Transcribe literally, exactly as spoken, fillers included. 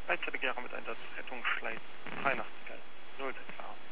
Gleichzeitig Jahre mit Einsatz Rettungsschleit dreiundachtzig null sechs A.